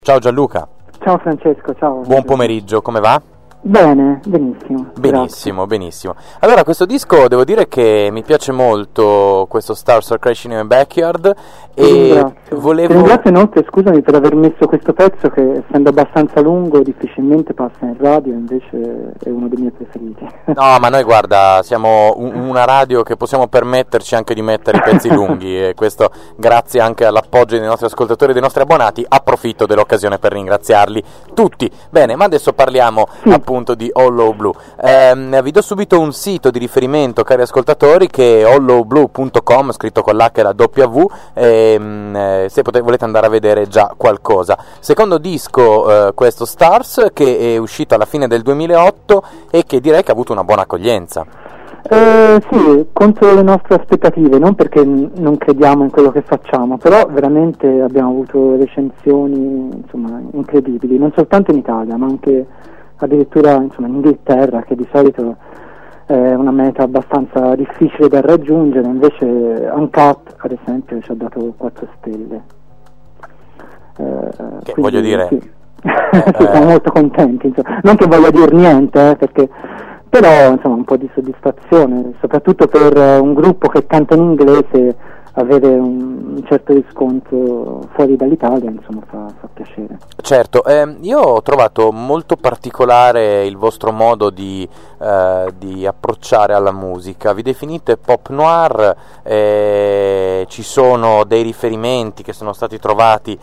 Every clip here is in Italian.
Ciao Gianluca. Ciao Francesco, ciao. Buon pomeriggio, come va? Bene, benissimo. Benissimo, benissimo. Allora, questo disco devo dire che mi piace molto, questo Stars Are Crashing in My Backyard, e volevo... Ti ringrazio inoltre, scusami per aver messo questo pezzo che, essendo abbastanza lungo, difficilmente passa in radio, invece è uno dei miei preferiti. No, ma noi guarda, siamo una radio che possiamo permetterci anche di mettere i pezzi lunghi, e questo grazie anche all'appoggio dei nostri ascoltatori e dei nostri abbonati. Approfitto dell'occasione per ringraziarli tutti. Bene, ma adesso parliamo appunto di Hollow Blue. Vi do subito un sito di riferimento, cari ascoltatori, che è hollowblue.com, scritto con l'H e la W, se volete andare a vedere già qualcosa. Secondo disco, questo Stars, che è uscito alla fine del 2008 e che direi che ha avuto una buona accoglienza. Sì, contro le nostre aspettative, non perché non crediamo in quello che facciamo, però veramente abbiamo avuto recensioni, insomma, incredibili, non soltanto in Italia, ma anche addirittura, insomma, in Inghilterra, che di solito è una meta abbastanza difficile da raggiungere. Invece Uncut, ad esempio, ci ha dato 4 stelle. Che quindi, voglio dire... Sì. Siamo molto contenti, insomma. Non che voglia dire niente, perché... però insomma un po' di soddisfazione, soprattutto per un gruppo che canta in inglese, avere un certo riscontro fuori dall'Italia, insomma, fa piacere. Certo, io ho trovato molto particolare il vostro modo di approcciare alla musica. Vi definite pop noir, ci sono dei riferimenti che sono stati trovati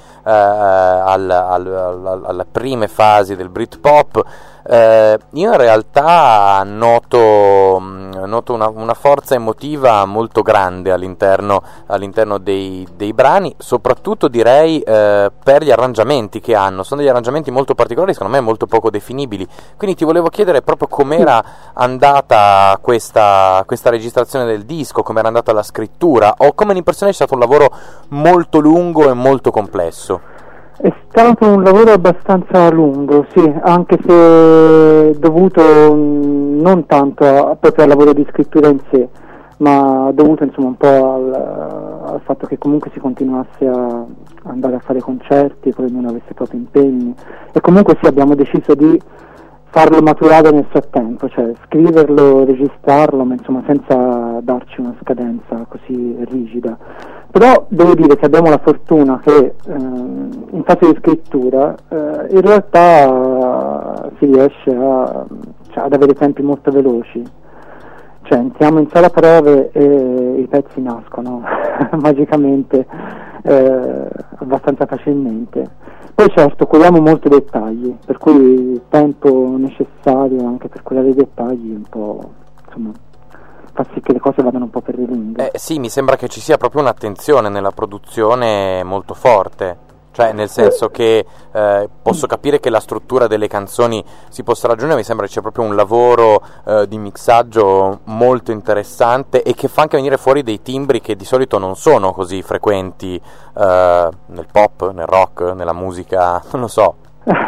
alle prime fasi del Britpop. Io in realtà noto una forza emotiva molto grande all'interno dei brani, soprattutto direi per gli arrangiamenti che hanno. Sono degli arrangiamenti molto particolari, secondo me molto poco definibili, quindi ti volevo chiedere proprio com'era andata questa registrazione del disco, com'era andata la scrittura, o come l'impressione sia stato un lavoro molto lungo e molto complesso. È stato un lavoro abbastanza lungo, sì, anche se dovuto non tanto proprio al lavoro di scrittura in sé, ma dovuto insomma un po' al fatto che comunque si continuasse a andare a fare concerti, poi ognuno avesse proprio impegni, e comunque sì, abbiamo deciso di farlo maturare nel frattempo, cioè scriverlo, registrarlo, ma insomma senza darci una scadenza così rigida. Però devo dire che abbiamo la fortuna che in fase di scrittura in realtà si riesce ad avere tempi molto veloci, cioè entriamo in sala prove e i pezzi nascono magicamente abbastanza facilmente. Poi certo curiamo molto i dettagli, per cui il tempo necessario anche per curare i dettagli un po', insomma, fa sì che le cose vadano un po' per le lunghe. Sì, mi sembra che ci sia proprio un'attenzione nella produzione molto forte, cioè nel senso che posso capire che la struttura delle canzoni si possa raggiungere, mi sembra che c'è proprio un lavoro di mixaggio molto interessante e che fa anche venire fuori dei timbri che di solito non sono così frequenti nel pop, nel rock, nella musica, non lo so.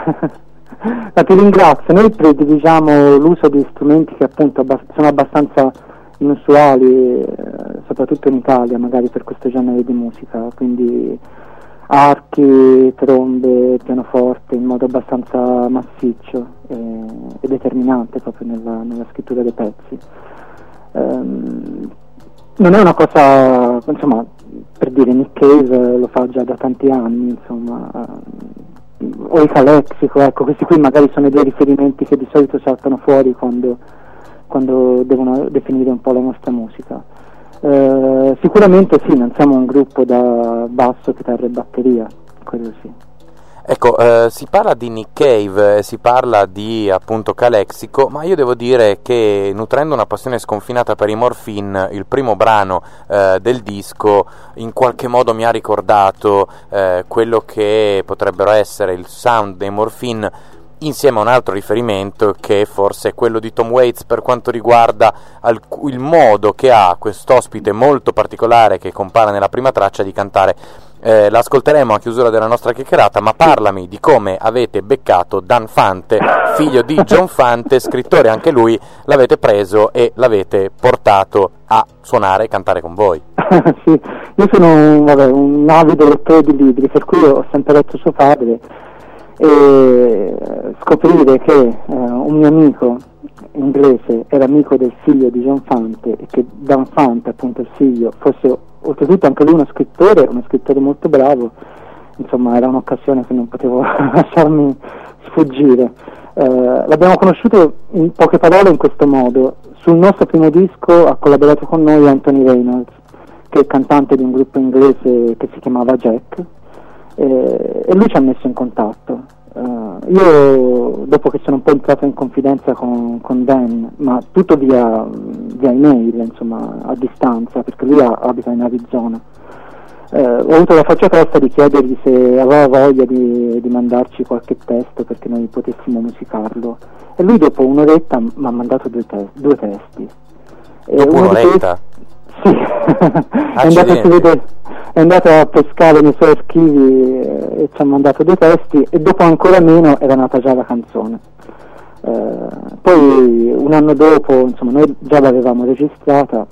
Ma ti ringrazio. Noi prediligiamo l'uso di strumenti che appunto sono abbastanza inusuali, soprattutto in Italia magari per questo genere di musica, quindi archi, trombe, pianoforte in modo abbastanza massiccio e determinante proprio nella scrittura dei pezzi. Non è una cosa, insomma, per dire, Nick Cave lo fa già da tanti anni, insomma, o il Calexico, ecco, questi qui magari sono dei riferimenti che di solito saltano fuori quando devono definire un po' la nostra musica. Sicuramente sì, non siamo un gruppo da basso, chitarra e batteria, quello sì. Ecco, si parla di Nick Cave, si parla di appunto Calexico, ma io devo dire che, nutrendo una passione sconfinata per i Morphine, il primo brano del disco in qualche modo mi ha ricordato quello che potrebbero essere il sound dei Morphine, insieme a un altro riferimento che forse è quello di Tom Waits per quanto riguarda il modo che ha quest'ospite molto particolare che compare nella prima traccia di cantare. L'ascolteremo a chiusura della nostra chiacchierata, ma parlami di come avete beccato Dan Fante, figlio di John Fante, scrittore anche lui, l'avete preso e l'avete portato a suonare e cantare con voi. Sì, io sono un avido lettore di libri, per cui ho sempre letto suo padre e scoprire che un mio amico inglese era amico del figlio di John Fante e che Dan Fante, appunto il figlio, fosse oltretutto anche lui uno scrittore molto bravo, insomma era un'occasione che non potevo lasciarmi sfuggire. L'abbiamo conosciuto in poche parole in questo modo. Sul nostro primo disco ha collaborato con noi Anthony Reynolds, che è il cantante di un gruppo inglese che si chiamava Jack, e lui ci ha messo in contatto. Io dopo che sono un po' entrato in confidenza con Dan, ma tutto via email, insomma, a distanza, perché lui abita in Arizona, ho avuto la faccia tosta di chiedergli se aveva voglia di mandarci qualche testo perché noi potessimo musicarlo, e lui dopo un'oretta mi ha mandato due testi. Dopo un'oretta? Sì, è andato a pescare nei suoi archivi e ci ha mandato due testi, e dopo ancora meno era nata già la canzone. Poi un anno dopo, insomma, noi già l'avevamo registrata,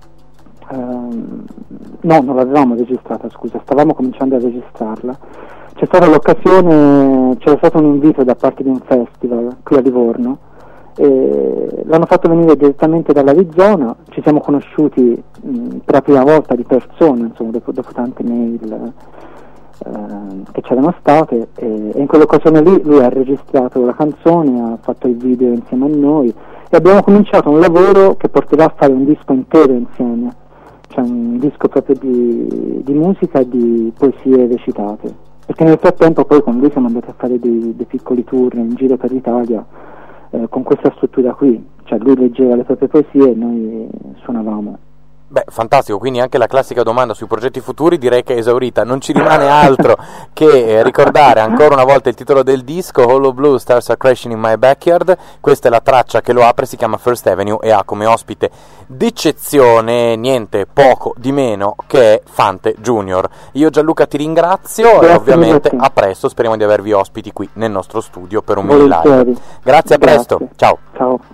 no, non l'avevamo registrata, scusa, stavamo cominciando a registrarla. C'è stata l'occasione, c'era stato un invito da parte di un festival qui a Livorno, e l'hanno fatto venire direttamente dall'Arizona. Ci siamo conosciuti per la prima volta di persona, insomma, dopo tante mail che c'erano state, e in quell'occasione lì lui ha registrato la canzone, ha fatto il video insieme a noi e abbiamo cominciato un lavoro che porterà a fare un disco intero insieme, cioè un disco proprio di musica e di poesie recitate, perché nel frattempo poi con lui siamo andati a fare dei piccoli tour in giro per l'Italia con questa struttura qui, cioè lui leggeva le proprie poesie e noi suonavamo. Beh, fantastico, quindi anche la classica domanda sui progetti futuri direi che è esaurita. Non ci rimane altro che ricordare ancora una volta il titolo del disco, Hollow Blue Stars Are Crashing in My Backyard. Questa è la traccia che lo apre, si chiama First Avenue e ha come ospite d'eccezione niente poco di meno che Fante Junior. Io Gianluca ti ringrazio. Grazie, e ovviamente a presto, speriamo di avervi ospiti qui nel nostro studio per un mini live. Grazie, a presto, ciao. Ciao.